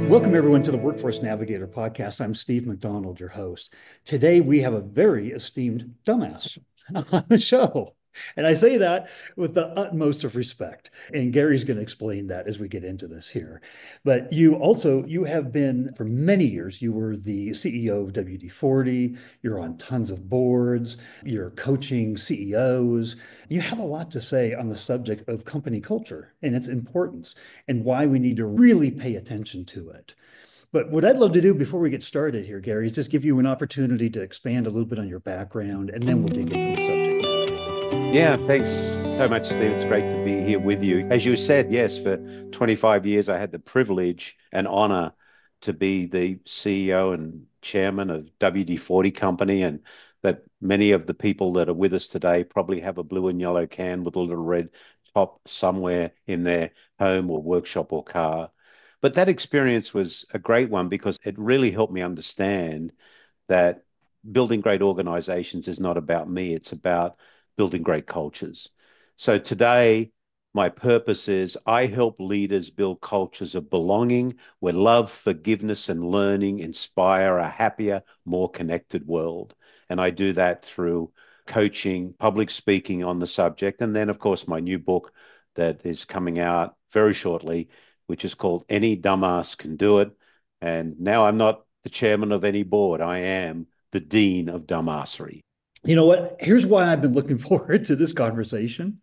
Welcome, everyone, to the Workforce Navigator podcast. I'm Steve McDonald, your host. Today, we have a very esteemed dumbass on the show. And I say that with the utmost of respect. And Gary's going to explain that as we get into this here. But you have been, for many years, you were the CEO of WD-40. You're on tons of boards. You're coaching CEOs. You have a lot to say on the subject of company culture and its importance and why we need to really pay attention to it. But what I'd love to do before we get started here, Gary, is just give you an opportunity to expand a little bit on your background, and then we'll dig into the subject matter. Yeah, thanks so much, Steve. It's great to be here with you. As you said, yes, for 25 years, I had the privilege and honor to be the CEO and chairman of WD-40 Company, and that many of the people that are with us today probably have a blue and yellow can with a little red top somewhere in their home or workshop or car. But that experience was a great one because it really helped me understand that building great organizations is not about me, it's about building great cultures. So today, my purpose is I help leaders build cultures of belonging where love, forgiveness, and learning inspire a happier, more connected world. And I do that through coaching, public speaking on the subject, and then, of course, my new book that is coming out very shortly, which is called Any Dumbass Can Do It. And now I'm not the chairman of any board. I am the dean of dumbassery. You know what? Here's why I've been looking forward to this conversation.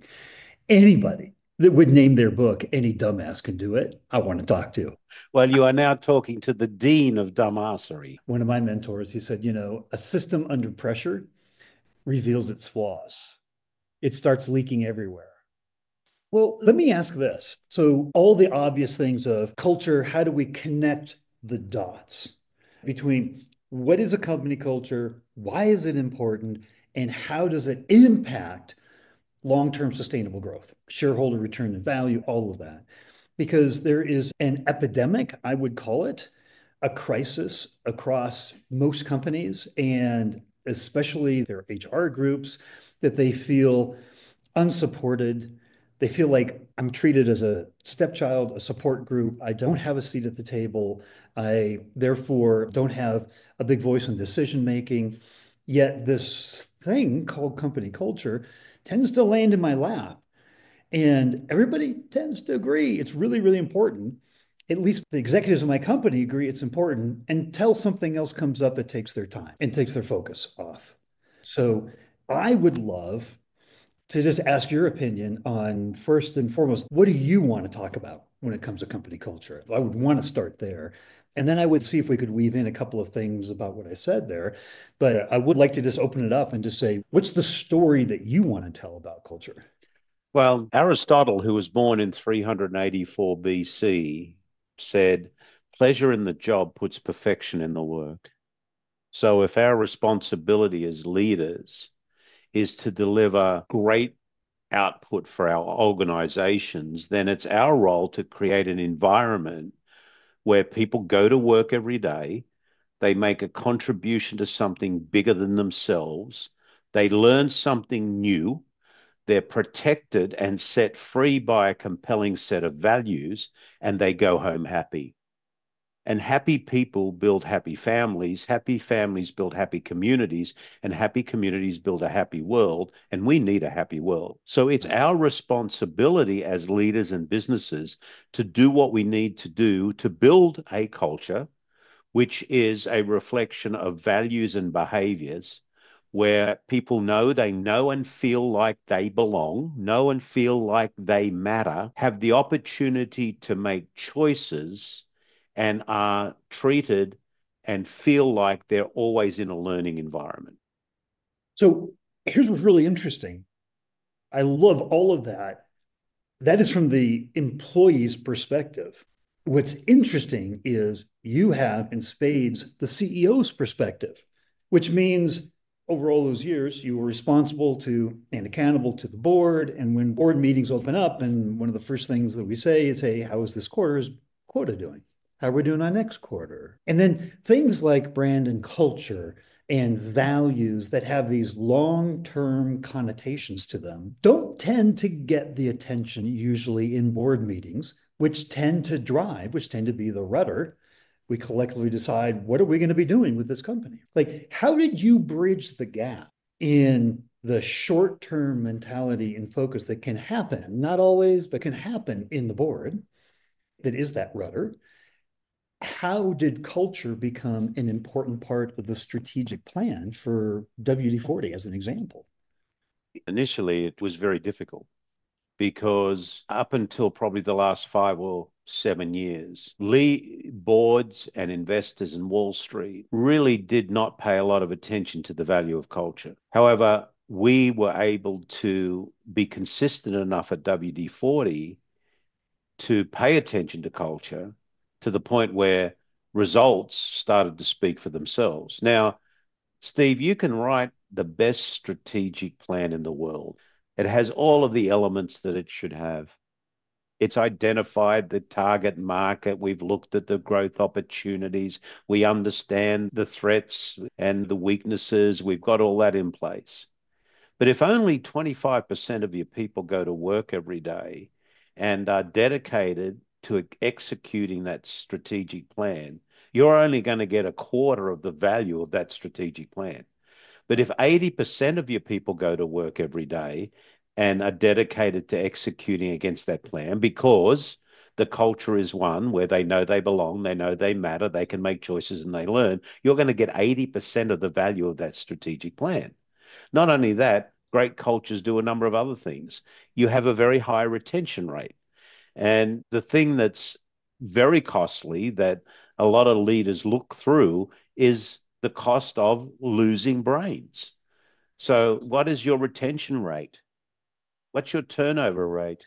Anybody that would name their book Any Dumbass Can Do It, I want to talk to. Well, you are now talking to the dean of dumbassery. One of my mentors, he said, a system under pressure reveals its flaws. It starts leaking everywhere. Well, let me ask this. So, all the obvious things of culture, how do we connect the dots between what is a company culture, why is it important, and how does it impact long-term sustainable growth, shareholder return and value, all of that? Because there is an epidemic, I would call it, a crisis across most companies, and especially their HR groups, that they feel unsupported. They feel like I'm treated as a stepchild, a support group. I don't have a seat at the table. I therefore don't have a big voice in decision making. Yet this thing called company culture tends to land in my lap. And everybody tends to agree it's really, really important. At least the executives of my company agree it's important until something else comes up that takes their time and takes their focus off. So I would love to just ask your opinion on, first and foremost, what do you want to talk about when it comes to company culture? I would want to start there. And then I would see if we could weave in a couple of things about what I said there. But I would like to just open it up and just say, what's the story that you want to tell about culture? Well, Aristotle, who was born in 384 BC, said, pleasure in the job puts perfection in the work. So if our responsibility as leaders is to deliver great output for our organizations, then it's our role to create an environment where people go to work every day, they make a contribution to something bigger than themselves, they learn something new, they're protected and set free by a compelling set of values, and they go home happy. And happy people build happy families build happy communities, and happy communities build a happy world. And we need a happy world. So it's our responsibility as leaders and businesses to do what we need to do to build a culture which is a reflection of values and behaviors where people know and feel like they belong, know and feel like they matter, have the opportunity to make choices and are treated and feel like they're always in a learning environment. So here's what's really interesting. I love all of that. That is from the employee's perspective. What's interesting is you have in spades the CEO's perspective, which means over all those years, you were responsible to and accountable to the board. And when board meetings open up, and one of the first things that we say is, hey, how is this quarter's quota doing? How are we doing on next quarter? And then things like brand and culture and values that have these long-term connotations to them don't tend to get the attention usually in board meetings, which tend to drive, which tend to be the rudder. We collectively decide, what are we going to be doing with this company? Like, how did you bridge the gap in the short-term mentality and focus that can happen, not always, but can happen in the board that is that rudder? How did culture become an important part of the strategic plan for WD-40 as an example? Initially, it was very difficult because up until probably the last 5 or 7 years, boards and investors in Wall Street really did not pay a lot of attention to the value of culture. However, we were able to be consistent enough at WD-40 to pay attention to culture to the point where results started to speak for themselves. Now, Steve, you can write the best strategic plan in the world. It has all of the elements that it should have. It's identified the target market. We've looked at the growth opportunities. We understand the threats and the weaknesses. We've got all that in place. But if only 25% of your people go to work every day and are dedicated to executing that strategic plan, you're only going to get a quarter of the value of that strategic plan. But if 80% of your people go to work every day and are dedicated to executing against that plan because the culture is one where they know they belong, they know they matter, they can make choices and they learn, you're going to get 80% of the value of that strategic plan. Not only that, great cultures do a number of other things. You have a very high retention rate. And the thing that's very costly that a lot of leaders look through is the cost of losing brains. So, what is your retention rate? What's your turnover rate?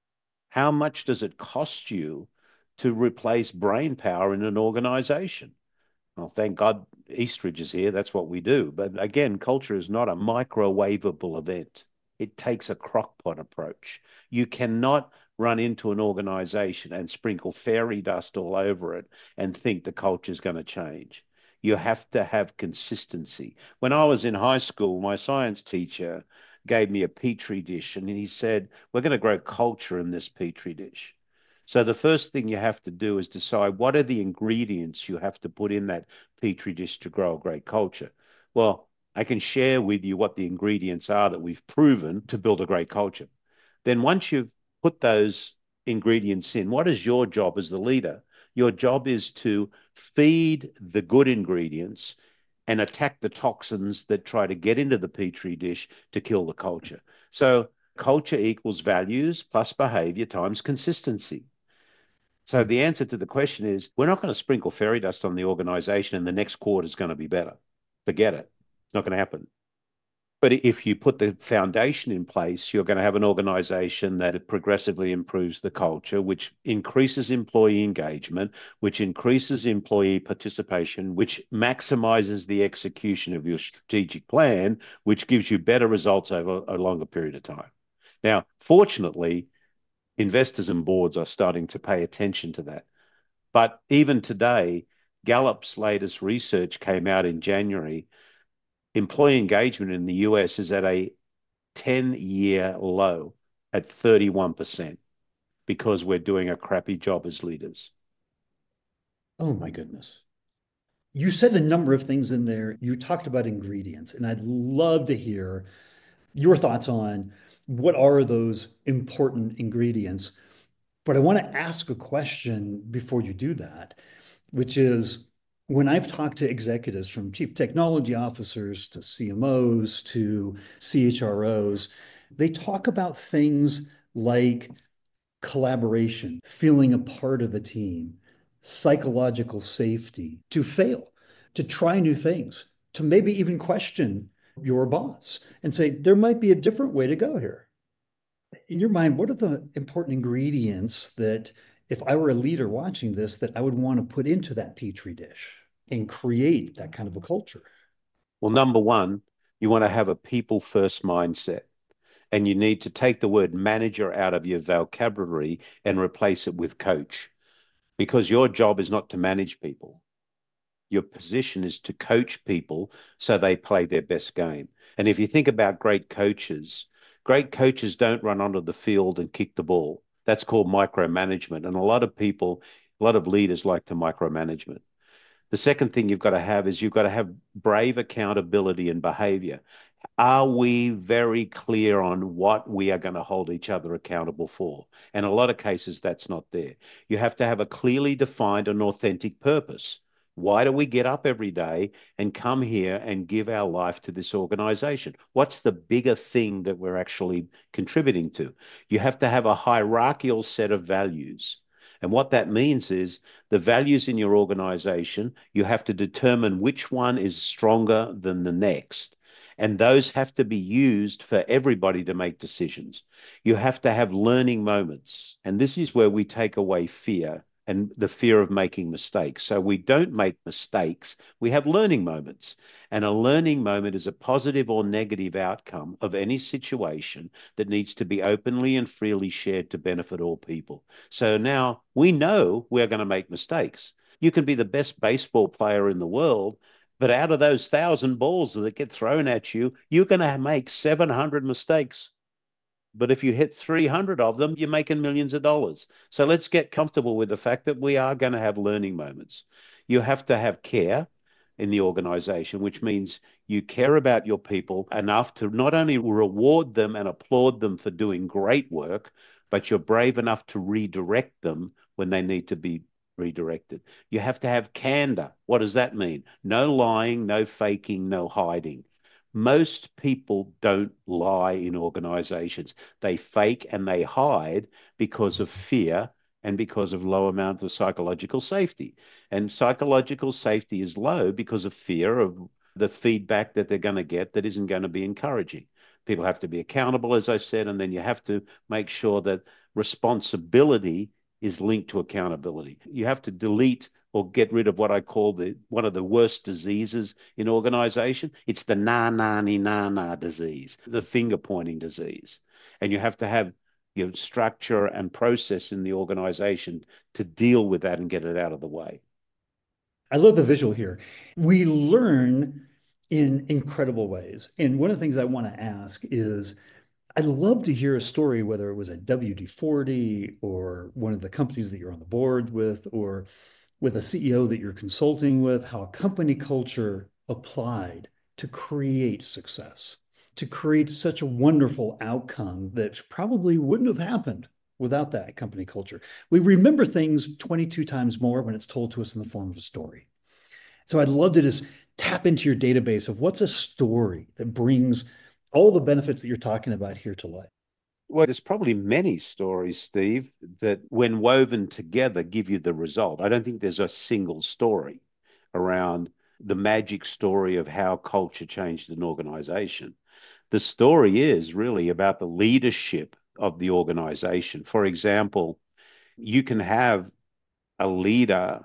How much does it cost you to replace brain power in an organization? Well, thank God Eastridge is here. That's what we do. But again, culture is not a microwavable event. It takes a crockpot approach. You cannot run into an organization and sprinkle fairy dust all over it and think the culture is going to change. You have to have consistency. When I was in high school, my science teacher gave me a petri dish and he said, we're going to grow culture in this petri dish. So the first thing you have to do is decide what are the ingredients you have to put in that petri dish to grow a great culture. Well, I can share with you what the ingredients are that we've proven to build a great culture. Then once you've put those ingredients in, what is your job as the leader? Your job is to feed the good ingredients and attack the toxins that try to get into the petri dish to kill the culture. So culture equals values plus behavior times consistency. So the answer to the question is we're not going to sprinkle fairy dust on the organization and the next quarter is going to be better. Forget it. It's not going to happen. But if you put the foundation in place, you're going to have an organization that progressively improves the culture, which increases employee engagement, which increases employee participation, which maximizes the execution of your strategic plan, which gives you better results over a longer period of time. Now, fortunately, investors and boards are starting to pay attention to that. But even today, Gallup's latest research came out in January. Employee engagement in the US is at a 10-year low at 31% because we're doing a crappy job as leaders. Oh my goodness. You said a number of things in there. You talked about ingredients, and I'd love to hear your thoughts on what are those important ingredients. But I want to ask a question before you do that, which is when I've talked to executives from chief technology officers to CMOs to CHROs, they talk about things like collaboration, feeling a part of the team, psychological safety, to fail, to try new things, to maybe even question your boss and say, there might be a different way to go here. In your mind, what are the important ingredients that if I were a leader watching this, that I would want to put into that petri dish and create that kind of a culture? Well, number one, you want to have a people first mindset. And you need to take the word manager out of your vocabulary and replace it with coach because your job is not to manage people. Your position is to coach people so they play their best game. And if you think about great coaches don't run onto the field and kick the ball. That's called micromanagement. And a lot of people, a lot of leaders like to micromanagement. The second thing you've got to have is you've got to have brave accountability and behavior. Are we very clear on what we are going to hold each other accountable for? And a lot of cases, that's not there. You have to have a clearly defined and authentic purpose. Why do we get up every day and come here and give our life to this organization? What's the bigger thing that we're actually contributing to? You have to have a hierarchical set of values. And what that means is the values in your organization, you have to determine which one is stronger than the next. And those have to be used for everybody to make decisions. You have to have learning moments. And this is where we take away fear and the fear of making mistakes. So we don't make mistakes, we have learning moments. And a learning moment is a positive or negative outcome of any situation that needs to be openly and freely shared to benefit all people. So now we know we're going to make mistakes. You can be the best baseball player in the world, but out of those 1,000 balls that get thrown at you, you're going to make 700 mistakes. But if you hit 300 of them, you're making millions of dollars. So let's get comfortable with the fact that we are going to have learning moments. You have to have care in the organization, which means you care about your people enough to not only reward them and applaud them for doing great work, but you're brave enough to redirect them when they need to be redirected. You have to have candor. What does that mean? No lying, no faking, no hiding. Most people don't lie in organizations. They fake and they hide because of fear and because of low amount of psychological safety. And psychological safety is low because of fear of the feedback that they're going to get that isn't going to be encouraging. People have to be accountable, as I said, and then you have to make sure that responsibility is linked to accountability. You have to delete or get rid of what I call one of the worst diseases in organization. It's the na disease, the finger pointing disease. And you have to have structure and process in the organization to deal with that and get it out of the way. I love the visual here. We learn in incredible ways. And one of the things I want to ask is I'd love to hear a story, whether it was at WD-40 or one of the companies that you're on the board with, or with a CEO that you're consulting with, how a company culture applied to create success, to create such a wonderful outcome that probably wouldn't have happened without that company culture. We remember things 22 times more when it's told to us in the form of a story. So I'd love to just tap into your database of what's a story that brings all the benefits that you're talking about here to life. Well, there's probably many stories, Steve, that when woven together give you the result. I don't think there's a single story around the magic story of how culture changed an organization. The story is really about the leadership of the organization. For example, you can have a leader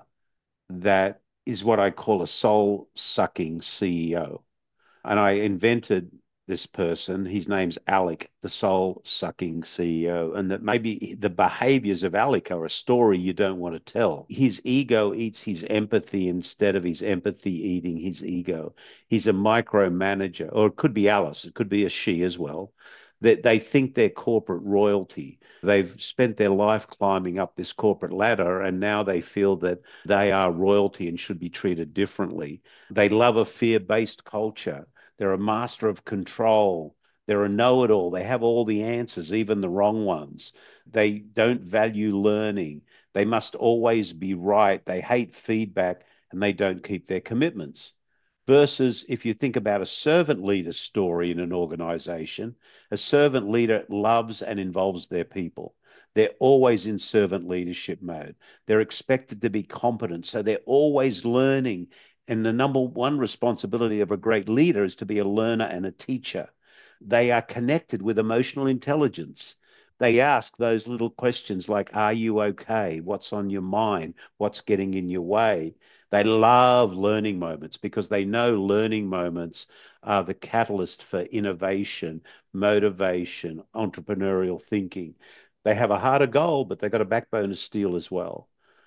that is what I call a soul sucking CEO. And I invented this person. His name's Alec, the soul sucking CEO. And that maybe the behaviors of Alec are a story you don't want to tell. His ego eats his empathy instead of his empathy eating his ego. He's a micromanager, or it could be Alice, it could be a she as well. That they think they're corporate royalty. They've spent their life climbing up this corporate ladder, and now they feel that they are royalty and should be treated differently. They love a fear-based culture. They're a master of control. They're a know-it-all. They have all the answers, even the wrong ones. They don't value learning. They must always be right. They hate feedback and they don't keep their commitments. Versus if you think about a servant leader story in an organization, a servant leader loves and involves their people. They're always in servant leadership mode. They're expected to be competent. So they're always learning. And the number one responsibility of a great leader is to be a learner and a teacher. They are connected with emotional intelligence. They ask those little questions like, are you okay? What's on your mind? What's getting in your way? They love learning moments because they know learning moments are the catalyst for innovation, motivation, entrepreneurial thinking. They have a harder goal, but they've got a backbone of steel as well.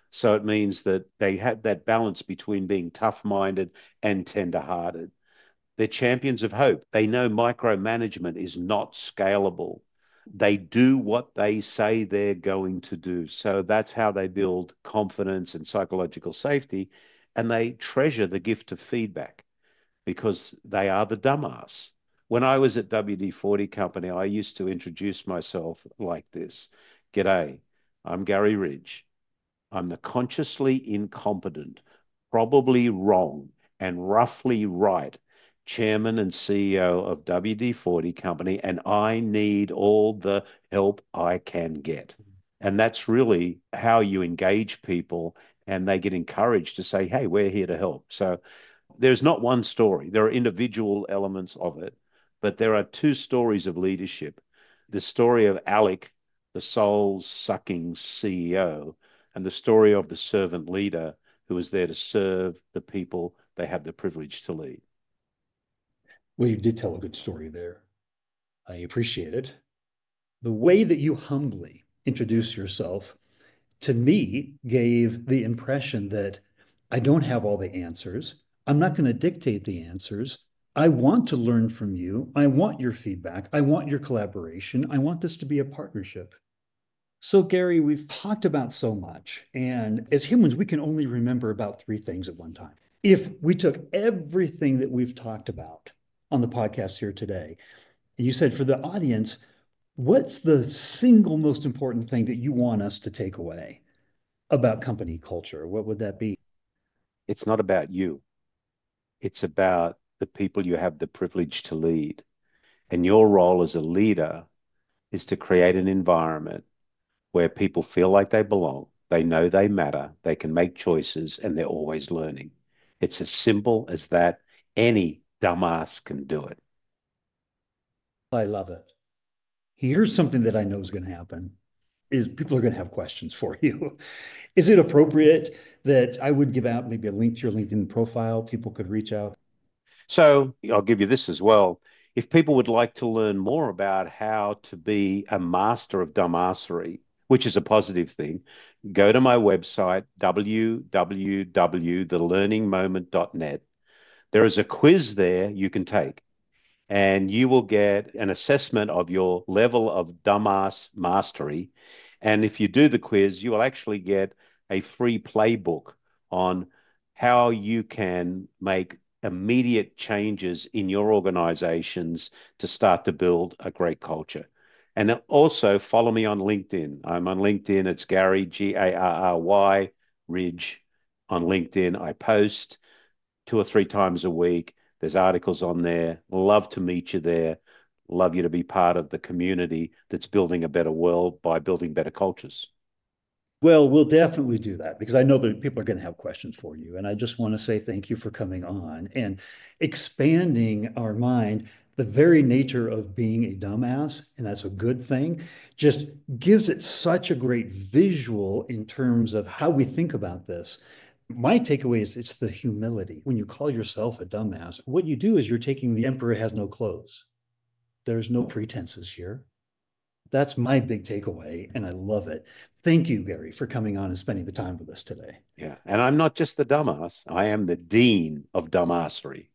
So it means that they had that balance between being tough-minded and tender-hearted. They're champions of hope. They know micromanagement is not scalable. They do what they say they're going to do. So that's how they build confidence and psychological safety. And they treasure the gift of feedback because they are the dumbass. When I was at WD-40 Company, I used to introduce myself like this. G'day, I'm Gary Ridge. I'm the consciously incompetent, probably wrong, and roughly right chairman and CEO of WD-40 Company, and I need all the help I can get. And that's really how you engage people, and they get encouraged to say, hey, we're here to help. So there's not one story. There are individual elements of it, but there are two stories of leadership. The story of Alec, the soul-sucking CEO, and the story of the servant leader who is there to serve the people they have the privilege to lead. Well, you did tell a good story there. I appreciate it. The way that you humbly introduce yourself to me gave the impression that I don't have all the answers. I'm not going to dictate the answers. I want to learn from you. I want your feedback. I want your collaboration. I want this to be a partnership. So, Gary, we've talked about so much, and as humans, we can only remember about three things at one time. If we took everything that we've talked about on the podcast here today, and you said for the audience, what's the single most important thing that you want us to take away about company culture? What would that be? It's not about you. It's about the people you have the privilege to lead. And your role as a leader is to create an environment where people feel like they belong, they know they matter, they can make choices, and they're always learning. It's as simple as that. Any dumbass can do it. I love it. Here's something that I know is going to happen is people are going to have questions for you. Is it appropriate that I would give out maybe a link to your LinkedIn profile? People could reach out. So I'll give you this as well. If people would like to learn more about how to be a master of dumbassery, which is a positive thing, go to my website, www.thelearningmoment.net. There is a quiz there you can take, and you will get an assessment of your level of dumbass mastery. And if you do the quiz, you will actually get a free playbook on how you can make immediate changes in your organizations to start to build a great culture. And also follow me on LinkedIn. I'm on LinkedIn. It's Gary, Garry, Ridge on LinkedIn. I post 2 or 3 times a week. There's articles on there. Love to meet you there. Love you to be part of the community that's building a better world by building better cultures. Well, we'll definitely do that because I know that people are going to have questions for you. And I just want to say thank you for coming on and expanding our mind. The very nature of being a dumbass, and that's a good thing, just gives it such a great visual in terms of how we think about this. My takeaway is it's the humility. When you call yourself a dumbass, what you do is you're taking the emperor has no clothes. There's no pretenses here. That's my big takeaway, and I love it. Thank you, Gary, for coming on and spending the time with us today. Yeah. And I'm not just the dumbass, I am the dean of dumbassery.